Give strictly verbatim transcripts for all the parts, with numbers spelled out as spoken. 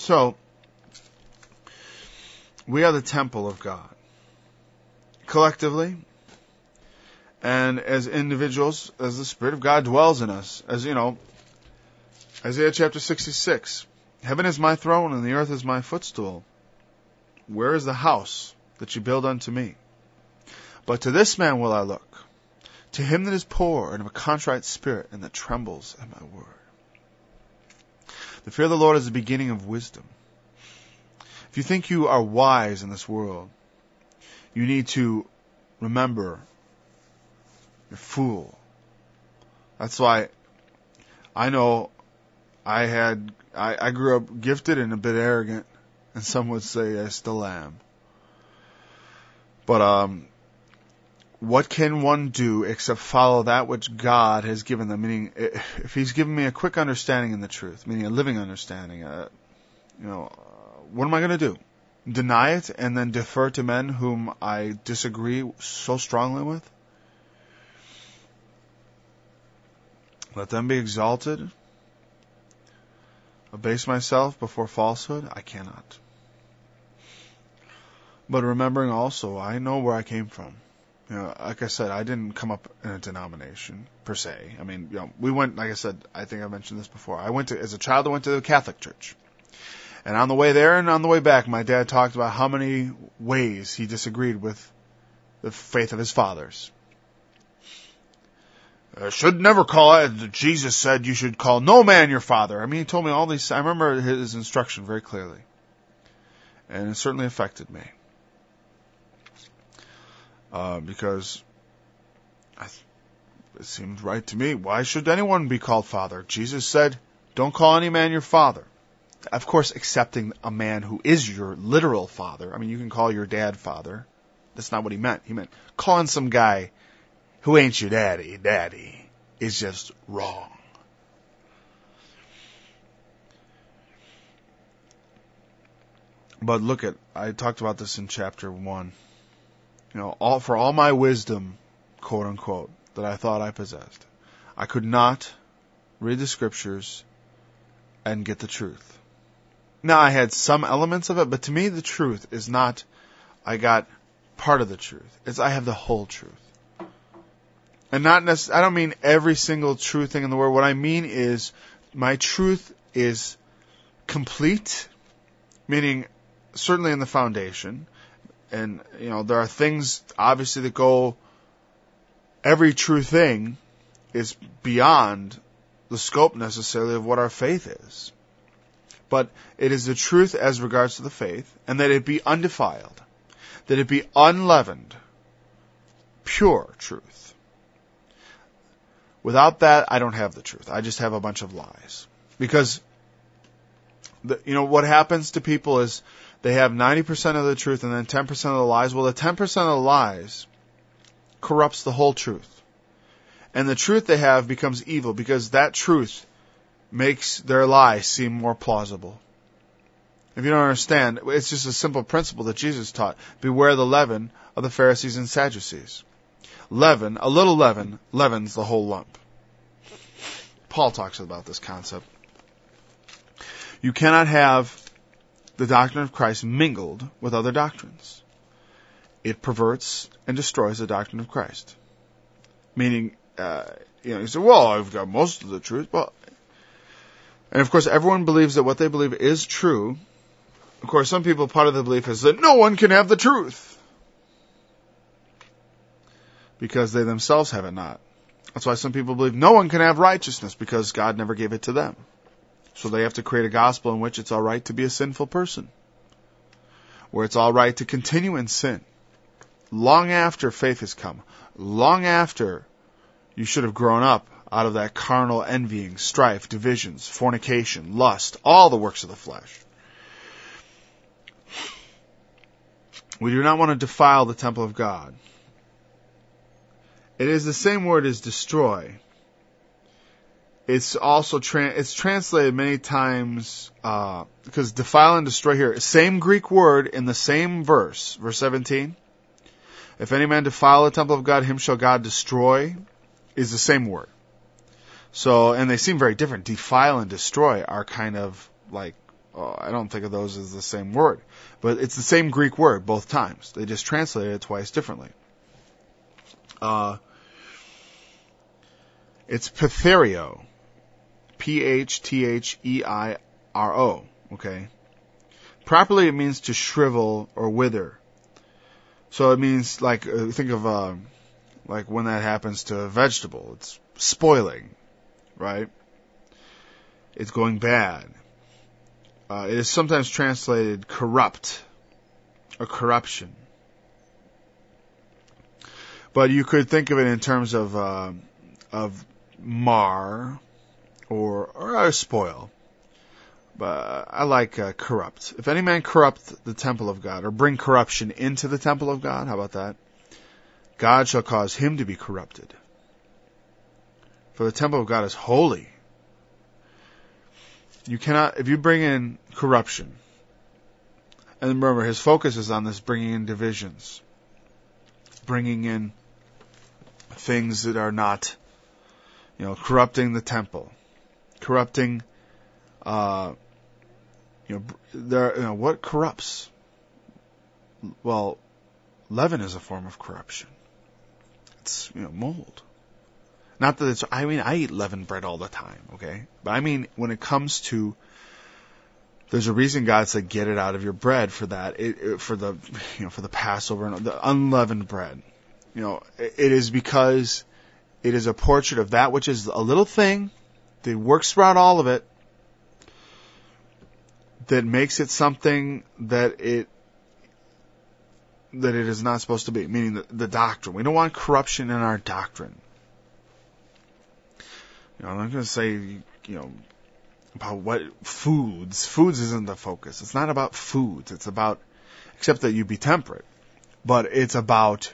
So, we are the temple of God. Collectively, and as individuals, as the Spirit of God dwells in us. As you know, Isaiah chapter sixty-six. Heaven is my throne and the earth is my footstool. Where is the house that you build unto me? But to this man will I look, to him that is poor and of a contrite spirit and that trembles at my word. The fear of the Lord is the beginning of wisdom. If you think you are wise in this world, you need to remember you're a fool. That's why I know I had I, I grew up gifted and a bit arrogant, and some would say I still am. But um, what can one do except follow that which God has given them? Meaning, if He's given me a quick understanding in the truth, meaning a living understanding, uh, you know, uh, what am I going to do? Deny it and then defer to men whom I disagree so strongly with? Let them be exalted? Abase myself before falsehood? I cannot. But remembering also, I know where I came from. You know, like I said, I didn't come up in a denomination per se. I mean, you know, we went, like I said, I think I mentioned this before. I went to, as a child, I went to the Catholic Church. And on the way there and on the way back, my dad talked about how many ways he disagreed with the faith of his fathers. Uh, should never call it. Jesus said you should call no man your father. I mean, he told me all these. I remember his instruction very clearly. And it certainly affected me. Uh, because I, it seemed right to me. Why should anyone be called father? Jesus said, don't call any man your father. Of course, accepting a man who is your literal father. I mean, you can call your dad father. That's not what he meant. He meant calling some guy who ain't your daddy, daddy, is just wrong. But look at, I talked about this in chapter one. You know, all for all my wisdom, quote unquote, that I thought I possessed, I could not read the scriptures and get the truth. Now, I had some elements of it, but to me, the truth is not, I got part of the truth. It's I have the whole truth. And not necessarily, I don't mean every single true thing in the world. What I mean is, my truth is complete, meaning certainly in the foundation. And, you know, there are things, obviously, that go, every true thing is beyond the scope necessarily of what our faith is. But it is the truth as regards to the faith, and that it be undefiled, that it be unleavened, pure truth. Without that, I don't have the truth. I just have a bunch of lies. Because, the, you know, what happens to people is they have ninety percent of the truth and then ten percent of the lies. Well, the ten percent of the lies corrupts the whole truth. And the truth they have becomes evil because that truth makes their lie seem more plausible. If you don't understand, it's just a simple principle that Jesus taught. Beware the leaven of the Pharisees and Sadducees. Leaven, a little leaven, leavens the whole lump. Paul talks about this concept. You cannot have the doctrine of Christ mingled with other doctrines. It perverts and destroys the doctrine of Christ. Meaning, uh, you know, you say, well, I've got most of the truth. Well, and of course, everyone believes that what they believe is true. Of course, some people, part of the belief is that no one can have the truth, because they themselves have it not. That's why some people believe no one can have righteousness, because God never gave it to them. So they have to create a gospel in which it's all right to be a sinful person, where it's all right to continue in sin, long after faith has come, long after you should have grown up out of that carnal envying, strife, divisions, fornication, lust, all the works of the flesh. We do not want to defile the temple of God. It is the same word as destroy. It's also tra- it's translated many times uh, because defile and destroy here, same Greek word in the same verse, verse seventeen. If any man defile the temple of God, him shall God destroy, is the same word. So, and they seem very different. Defile and destroy are kind of like oh, I don't think of those as the same word. But it's the same Greek word both times. They just translated it twice differently. Uh, it's Ptherio. P H T H E I R O. Okay? Properly, it means to shrivel or wither. So it means, like, uh, think of, uh, like when that happens to a vegetable. It's spoiling, right? It's going bad. Uh, it is sometimes translated corrupt or corruption. But you could think of it in terms of, uh, of mar or, or spoil. But I like uh, corrupt. If any man corrupt the temple of God, or bring corruption into the temple of God, how about that? God shall cause him to be corrupted. For the temple of God is holy. You cannot, if you bring in corruption, and remember, his focus is on this bringing in divisions, bringing in things that are not, you know, corrupting the temple, corrupting, uh, you know, there, you know, what corrupts? Well, leaven is a form of corruption. It's, you know, mold. Not that it's, I mean, I eat leavened bread all the time, okay? But I mean, when it comes to, there's a reason God said, get it out of your bread for that, it, it, for the, you know, for the Passover and the unleavened bread. You know, it, it is because it is a portrait of that which is a little thing that works throughout all of it, that makes it something that it that it is not supposed to be, meaning the, the doctrine. We don't want corruption in our doctrine. You know, I'm not going to say, you know, about what foods. Foods isn't the focus. It's not about foods. It's about, except that you be temperate, but it's about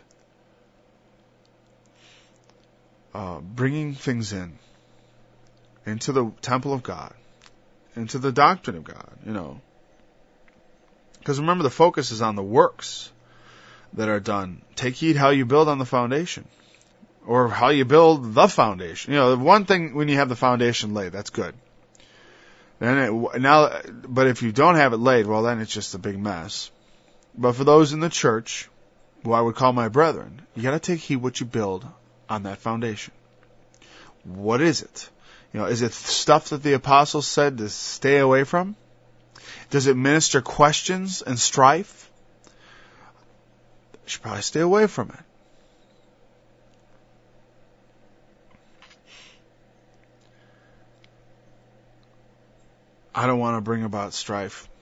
uh, bringing things in into the temple of God, into the doctrine of God, you know. Because remember, the focus is on the works that are done. Take heed how you build on the foundation. Or how you build the foundation. You know, one thing when you have the foundation laid, that's good. Then it, now, but if you don't have it laid, well, then it's just a big mess. But for those in the church, who I would call my brethren, you got to take heed what you build on that foundation. What is it? You know, is it stuff that the apostles said to stay away from? Does it minister questions and strife? You should probably stay away from it. I don't want to bring about strife.